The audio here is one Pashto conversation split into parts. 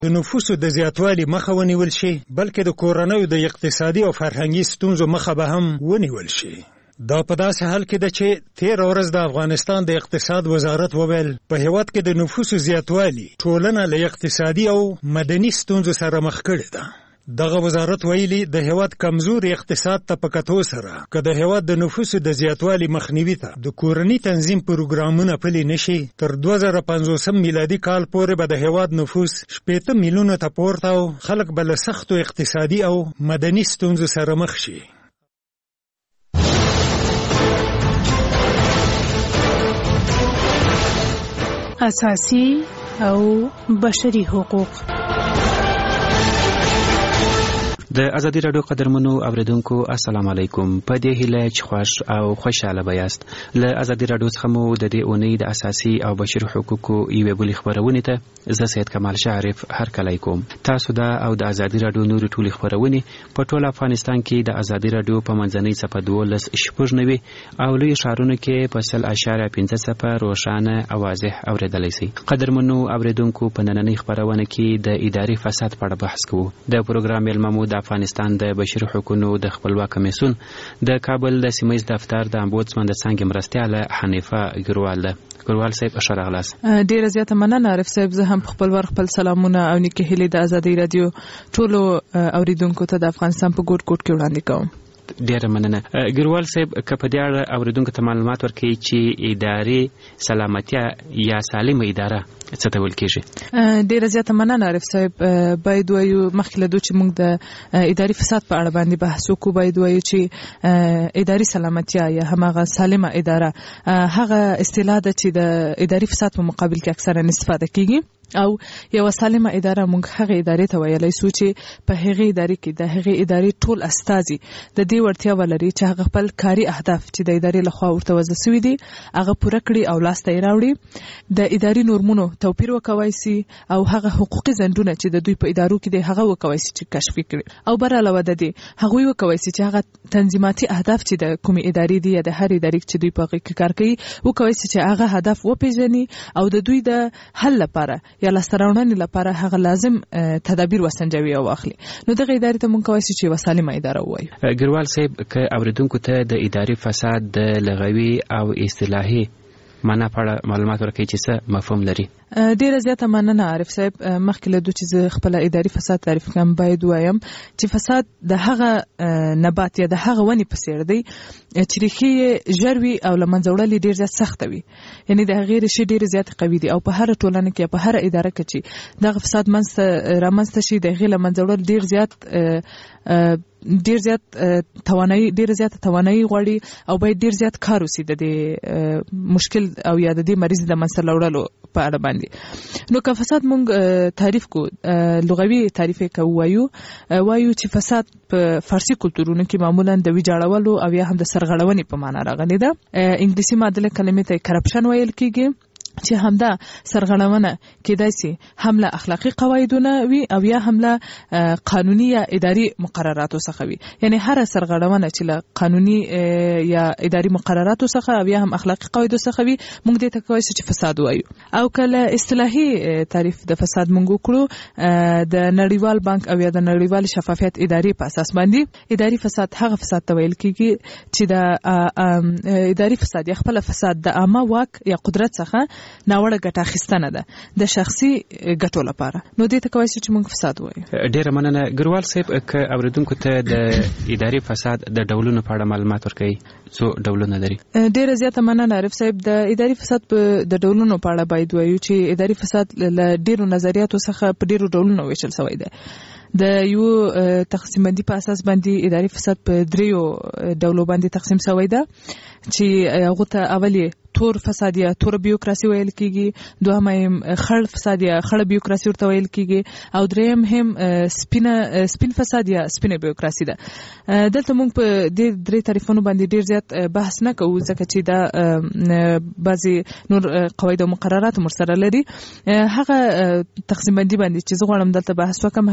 د نفوسو د زیاتوالي مخه ونیول شي، بلکې د کورنیو د اقتصادي او فرهنګي ستونزو مخه به هم ونیول شي. دا په داسې حال کې ده چې 13 ورځ د افغانستان د اقتصاد وزارت وویل په هیواد کې د نفوسو زیاتوالي ټولنه له اقتصادي او مدني ستونزو سره مخ کړې ده. دغه وزارت ویلي د هیواد کمزوري اقتصاد ته په کتو سره که د هیواد د نفوسو د زیاتوالي مخنیوي ته د کورني تنظیم پروګرامونه پلي نشي، تر 2050 میلادي کال پورې به د هیواد نفوس 80 میلیونه ته پورته او خلک به له سختو اقتصادي او مدني ستونزو سره مخ شي. اساسي او بشري حقوق. د ازادي راډیو قدرمنو اوریدونکو السلام علیکم. په دې هیله چې خوښ او خوشاله بیاست. له ازادي راډیو څخه مو د دې اونۍ د اساسي او بشري حقوقو یوې بلې خبرونې ته زه سید کمال شعرف هرکلی کوم. تاسو دا او د ازادي راډیو نورې ټولې خبرونې په ټول افغانستان کې د ازادي راډیو په منځنۍ صفحه 12 او لوی ښارونو کې په 0.5 روښانه او واضح اوریدلی شئ. قدرمنو اوریدونکو په نننۍ خبرونه کې د اداري فساد په اړه بحث کوو. د پروګرام مېلمه د افغانستان د بشري حقوقو د خپلواک کمیسیون د کابل د سیمه‌ییز دفتر د امبودسمن د څانګې مرستیاله حنیفه ګروال ده. ګروال صاحب ښه راغلاست. ډیره زیاته مننه عارف صاحب. زه هم خپل سلامونه او نیکه هیلې د ازادي رادیو ټولو اوریدونکو ته د افغانستان په ګوټ ګوټ کې وړاندې کوم. ډیره مننه. ګروال صاحب که په دې اړه اوریدونکو ته معلومات ورکړي چې اداري سلامتیا یا سالمه اداره څه ته ویل کېږي؟ ډیره زیاته مننه عارف صاحب. باید وایو مخکې له دوی چې موږ د اداري فساد په اړه باندې بحث وکړو، باید وایو چې اداري سلامتیا یا هماغه سالمه اداره هغه اصطلاح ده چې د اداري فساد په مقابل کې اکثرا استفاده کیږي او یو سالمه اداره موږ هغه ادارې ته ویلای سو چې په هغه ادارې کې د هغه ادارې ټول استازي د دې ورتیا ولري چې هغه خپل کاري اهداف چې د ادارې لخوا ورته وضع شوي دي هغه پوره کړي او لاس ته راوړي. د اداري نورمونو توپیر وکوي سي او هغه حقوقي ځندونه چې د دوی په ادارو کې دي هغه وکوي سي چې کشف کړي او بر علاوه د دې هغه وکوي سي چې هغه تنظیماتي اهداف چې د کومې ادارې دي یا د هر ادارې چې دوی په هغه کې کار کوي وکوي سي چې هغه هدف وپیژني او د دوی د حل لپاره یا لاسته لپاره هغه لازم تدابیر وسنجوي او اخلي. نو دغه ادارې ته مونږ کوي چې وسالمه اداره وایو. ګروال صاحب که اوریدونکو ته د اداري فساد د لغوي او اصطلاحي معنا په اړه معلومات ورکړي چې څه مفهوم لري؟ ډیره زیاته مننه عارف صاحب. مخکې له دوی چې خپل اداري فساد تعریف کوم باید وایم چې فساد د هغه نبات یا د هغه ونی په څیر دی چې ریښې ژروي او لمنځه وړل ډیر زیات سخت وي، یعنی د هغه ریښې ډیر زیات قوي دي او په هر ټولنه کې په هر اداره کې چې دغه فساد رامنځته شي د هغه لمنځه وړل ډیر زیات توانایي غواړي او باید ډیر زیات کار وشي د دې مشکل او یا د دې مریض د منځ لوړلو په اړه باندې. نو که فساد مونږ تعریف کو لغوي تعریف کوو وایو چې فساد په فارسی کلتورونو کې معمولا د ویجاړولو او یا هم د سرغړونې په معنا راغلی ده. انګلیسي معادله کلمې ته کرپشن ویل کېږي چې همدا سرغړونه کېدای شي هم له اخلاقی قواعدونه وي او یا هم له قانوني یا اداري مقرراتو څخه وي. یعنی هر سرغړونه چې له قانوني یا اداري مقرراتو څخه او یا هم اخلاقی قواعدو څخه وي موږ دې ته کوي چې فساد وایو. او کله اصطلاحي تعریف د فساد موږ وکړو د نړیوال بانک او یا د نړیوال شفافیت اداري په اساس باندې اداري فساد هغه فساد ته ویل کېږي چې د اداري فساد یا خپل فساد د عامه واک یا قدرت څخه ناوړه ګټه اخیستنه ده د شخصي ګټو لپاره. نو دې ته کوي چې موږ فساد وایو. ډیره مننه. ګروال صاحب که اوریدونکو ته د اداري فساد د ډولونو په اړه معلومات ورکړي څو ډولونه لري؟ ډیره زیاته مننه عارف صاحب. د اداري فساد په د ډولونو په اړه باید وایو چې اداري فساد له ډیرو نظریاتو څخه په ډیرو ډولونو ویشل شوی دی. د یو تقسیم بندي په اساس باندې اداري فساد په دریو ډولو باندې تقسیم شوی دی چې هغه ته اولی تور فساد یا تور بیوکراسي ویل کیږي، دوهم خړ فساد یا خړ بیوکراسي ورته ویل کیږي او دریم هم سپین فساد یا سپینه بیوکراسي ده. دلته موږ په دې درې تعریفونو باندې ډیر زیات بحث نه کوو ځکه چې دا بعضی نور قواعد او مقررات مرسره لري. هغه تقسیم بندي باندې چې زه غواړم دلته بحث وکم هغه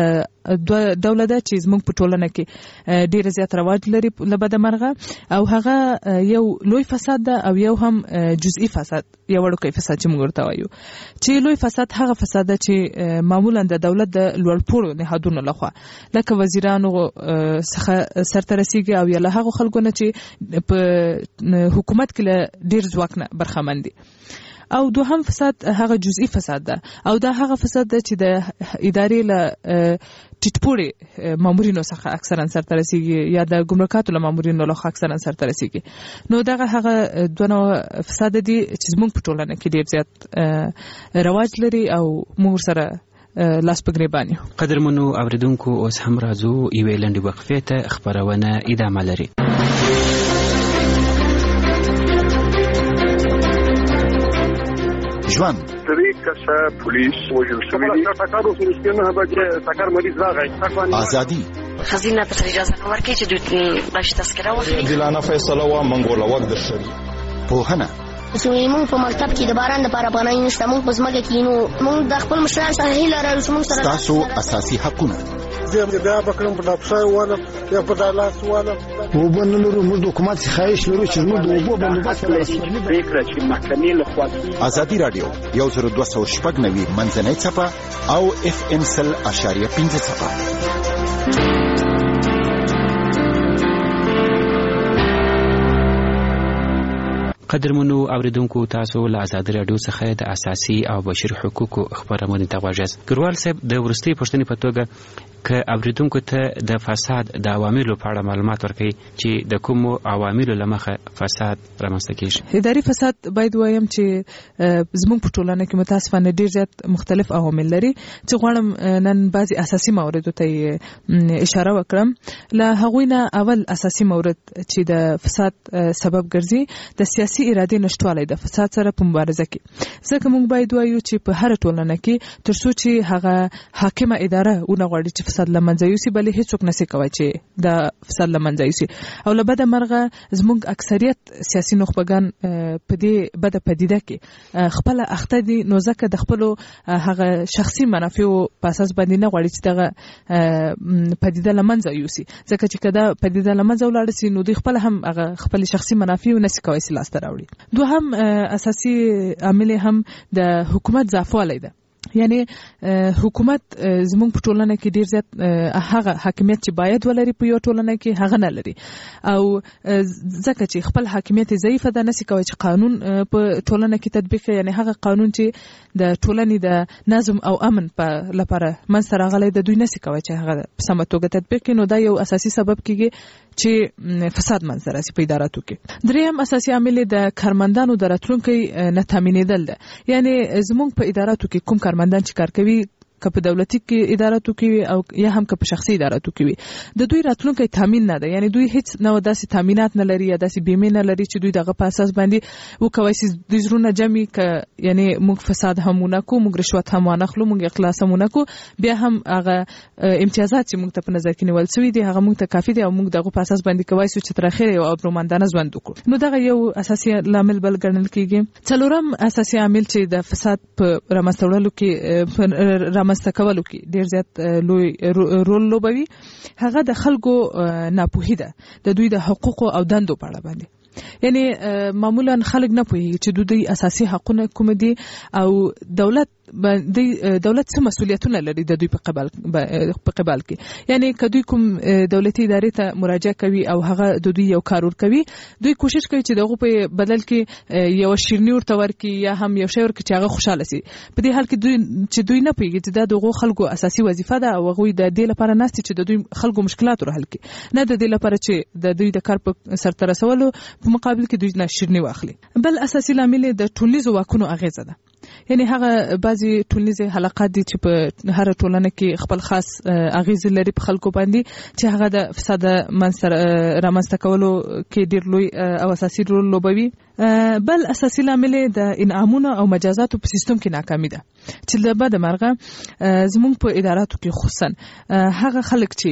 ډول ده چې زموږ په ټولنه کې ډیر زیات رواج لري لبد مرغه او هغه یو لوی فساد ده او یو هم جزئی فساد یو وړوکی فساد چې موږ ورته وایو چې لوی فساد هغه فساد ده چې معمولا د دولت د لوړپوړو نهادونو لخوا لکه وزیرانو څخه سرته رسیږي او یا له هغو خلکو نه چې په حکومت کې له ډیر ځواک نه برخمن دي او دوهم فساد هغه جزئی فساد ده او دا هغه فساد ده چې د ادارې له ټیټپوړي مامورینو څخه اکثرا سرته رسیږي یا د ګمرکاتو له مامورینو لخوا اکثرا سرته رسیږي نو دغه هغه دوه فساد دي چې زموږ په ټولنه کې ډیر زیات رواج لري او موږ سره لاس په ګریبان یو. قدرمنو اوریدونکو اوس هم راځو یوې لنډې وقفې ته خپرونه ادامه لري. ژوند درې کسه پولیس وژل شوي دي. ټکر اوس نه بچي ټکر مریض راغی. ازادي خزینه ته اجازه نه ورکړي چې دوی باندې تذکره واخلي. دلانه فیصله و منګوله وخت درشري. پوهنه موږ په مکتب کې د باران لپاره پناه نشته موږ په ځمکه کې نو موږ د خپل مشران سره هیله لرو چې موږ سره تاسو اساسي حقونه زه بیا بکرم په لاپشای واله یا په دالاس واله وبنلو موږ د حکومت څخه لرو چې موږ د وبو بندوبست فکر چې محکمې له خوا ازادي رادیو 1290 منځنۍ صفه او FM 100.5 صفه. قدرمنو اوریدونکو تاسو له ازادي رادیو څخه د اساسي او بشري حقوقو خبرونه ته غواړئ. ګروال صاحب د ورستي پښتني په توګه ک اوریدونکو ته د فساد د عواملو په اړه معلومات ورکړي چې د کوم عواملو لمخه فساد رامنځته کیږي. اداري فساد باید وایم چې زموږ په ټولنه کې متاسفانه ډیر زیات مختلف عوامل لري چې غواړم نن بعضي اساسي موارد ته اشاره وکړم. له هغوی نه اول اساسي مورد چې د فساد سبب ګرځي د سیاسي ارادې نشټوالی د فساد سره په مبارزه کې. ځکه موږ باید وایو چې په هر ټولنه کې ترڅو چې هغه حاکمه اداره ونه غواړي چې فساد له منځه یوسي بلې هیڅوک نشي کوي چې د فساد له منځه یوسي او له بده مرغه زموږ اکثریت سیاسي نخبگان په دې بده پدیده کې خپل اخته دي نو ځکه د خپل هغه شخصي منافع په اساس باندې نه غواړي چې دغه پدیده له منځه یوسي ځکه چې کدا پدیده له منځه ولاړ سي نو دوی خپل هم هغه خپل شخصي منافع نشي کوي سلاست راوړي. دوهم اساسي عامل هم د حکومت ضعفوالی ده. یعنی حکومت زموږ په ټولنه کې ډیر زیات هغه حاکمیت چې باید ولري په یو ټولنه کې هغه نه لري او ځکه چې خپل حاکمیت ضعیف ده نشي کوي چې قانون په ټولنه کې تطبیق یعنی هغه قانون چې د ټولنې د نظم او امن په لپاره منځته راغلی د دوی نشي کوي چې هغه په سمه توګه تطبیق کړي نو دا یو اساسي سبب کیږي چې فساد منځته راسي په اداراتو کې. دریم اساسي عامل د کارمندانو د راتلونکي نه تامینېدل ده. یعنی زموږ په اداراتو کې کوم کارمندان چې کار کوي که په دولتي کې اداراتو کې او یا هم که په شخصي اداراتو کې د دوی راتلونکي تامین نه ده. یعنی دوی هیڅ نو داسې تامینات نه لري یا داسې بیمه نه لري چې دوی دغه په اساس باندې وکوي چې د زرونه جمع ک یعنی موږ فساد همونه کو موږ رشوت هم ونخلو موږ اخلاص همونه کو بیا هم هغه امتیازات چې موږ ته په نظر کې نیول شوی دي هغه موږ ته کافي دي او موږ دغه په اساس باندې کوي چې تر اخره یو ابرومندانه ژوند وکړو. نو دغه یو اساسي لامل بل ګڼل کیږي. څلورم اساسي عامل چې د فساد په رامنځته کې مستکولو کې ډیر زیات لوی رول لوبوي هغه د خلکو ناپوهي ده د دوی د حقوق او دندو په اړه باندې. یعنی معمولا خلک نه پوهیږي چې دوی اساسي حقونه کوم دي او دولت څه مسؤلیتونه لري د دوی په قبال کې. یعنی کدوې کوم دولتي ادارې ته مراجعه کوي او هغه د دوی یو کار ور کوي دوی کوشش کوي چې دغه په بدل کې یو شیرنی ورته ورکي یا هم یو شی ورکي چې هغه خوشاله شي. په دې حال کې دوی نه پوهیږي چې دا دغه خلکو اساسي وظیفه ده او هغه د دې لپاره ناست چې د دوی خلکو مشکلات حل کړي نه د دې لپاره چې د دوی د کار په سرته رسولو په مقابل کې دوی نه شیرنی واخلي. بل اساسي لامل د ټولنیزو واکونو اغیزه ده. یعنی هغه بعضی ټولنیزه حلقات دي چې په هر ټولنه کې خپل خاص اغیز لري په خلکو باندې چې هغه د فساد رامنځته کولو کې ډیر لوی او اساسي رول لوبوي. بل اساسي لامل د انعامونو او مجازاتو په سیستم کې ناکامي ده چې د بده مرغه زموږ په اداراتو کې خصوصا هغه خلک چې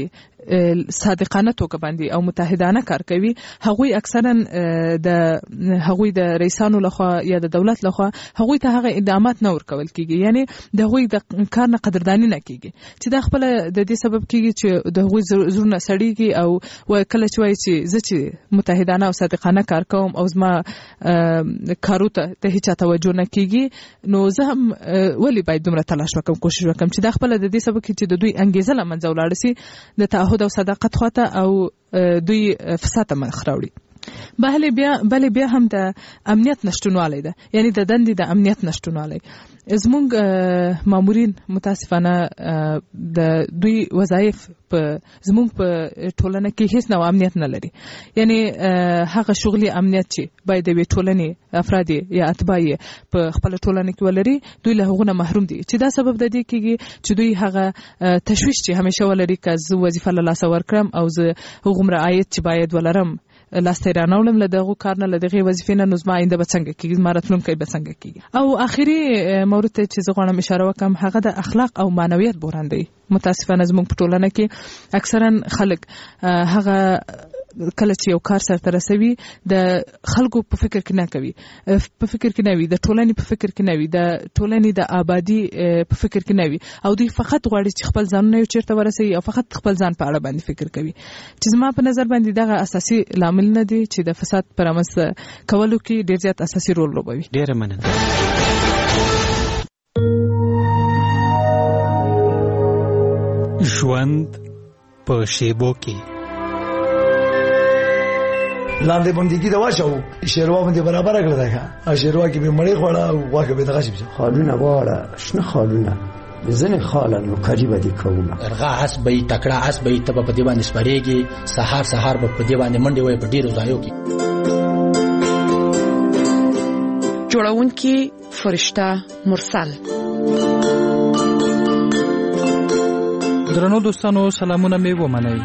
صادقانه توګه باندې او متحدانه کار کوي هغوی اکثرا د هغوی د رئیسانو لخوا یا د دولت لخوا هغوی ته هغه اقدامات نه ورکول کیږي یعنی د هغوی د کار نه قدردانی نه کیږي چې دا خپل د دې سبب کیږي چې د هغوی زړونه سړیږي او کله چې وایي چې زه چې متحدانه او صادقانه کار کوم او زما کارو ته د هیڅ توجه نه کیږي نو زه هم ولی باید دومره تلاش وکم کوشش وکم چې دا خپل د دې سبب چې د دوی انګیزه لمنځه ولاړ شي د تعهد او صداقت خواته او دوی فساد مخ راوړي بله بیا هم د امنیت نشټونوالی ده یعنی د دندې د امنیت نشټونوالی زمونږ مامورین متاسفانه د دوی وظایف زمونږ په ټولنه کې هیڅ نوع امنیت نه لري یعنی هغه شغلي امنیت چې باید د ټولنې افراد یا اتباع په خپل ټولنه کې ولري دوی له هغه محروم دي چې دا سبب د دې کېږي چې دوی هغه تشویش چې همیشه ولري که زه وظیفه له لاسه ورکړم او زه هغومره عاید چې باید ولرم لاسته رانوړم له دغه کار نه له دغه وظیفې نه نو زما آینده به څنګه کېږي زما راتلونکی به څنګه کېږي او آخري مورد ته چې زه غواړم اشاره وکړم هغه د اخلاق او معنویت بحران دی متاسفانه زموږ په ټولنه کې اکثرا خلک هغه کله چې یو کار سرته رسوي د خلکو په فکر کې نه کوي په فکر کې نه وي د ټولنې په فکر کې نه وي د ټولنې د آبادی په فکر کې نه وي او دوی فقط غواړي چې خپل ځانونه یو چیرته ورسوي او فقط خپل ځان په اړه باندې فکر کوي چې زما په نظر باندې دغه اساسي لامل نه دی چې د فساد پر رامنځته کولو کې ډیر زیات اساسي رول لوبوي. ډیره مننه. ژوند په شیبو کې لاندې باندې دا واچو شیروا باندې برابر کړل دا او شیروا کې به مړی خوړه او واکه به دغه شي خالونه واړه شنه خالونه ځنه خالن کاری بدی کومه ارغا حسبې تکړه حسبې ته په دې باندې سپریږي سحر به په دې باندې منډي وای په ډیرو ځایو کې جوړونکي فرشته مرسل. درنو دوستانو سلامونه می ومنئ.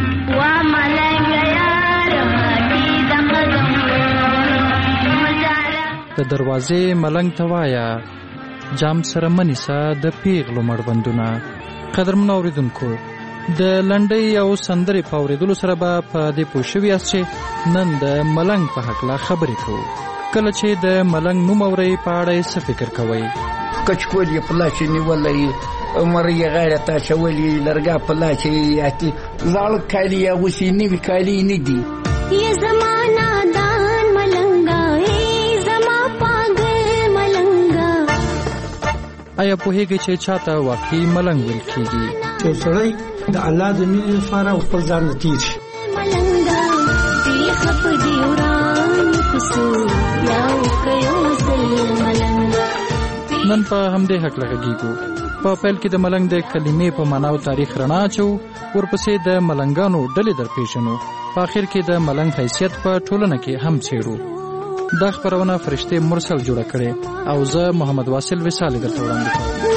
د دروازې ملنګ توایا جام سره منیسا د پیغلو مړبندونه. قدرمنو اوریدونکو د لنډۍ او سندرې په اوریدلو سره به په دې پوه شوي یاست چې نن د ملنګ په هکله خبرې کوو. کله چې د ملنګ نوم اورئ په اړه یې څه فکر کوئ؟ کچکول یې په لاس نیولی عمر یې غاړه ته اچولی لرګا په لاس یې اتي زاړه کالي یې اغوستي نوي کالي یې نه دي. یې زما نادان ملنګه ای زما پاگل ملنګه. آیا پوهیږئ چې چاته واقعي ملنګ ویل کیږي؟ چې سړی د الله د مینې لپاره خپل ځان نه تیر شي. ملنګه دې خپ دې وران کوسو یا وکيو سل ملنګه. نن په همدې هکله غږیږو. په پیل کې د ملنګ د کلمې په معنا او تاریخ رڼا اچو، ورپسې د ملنګانو ډلې درپېژنو، په آخر کې د ملنګ حیثیت په ټولنه کې هم څېړو. دا خپرونه فرشته مرسل جوړه کړې او زه محمد واصل وصال درته وړاندې کوم.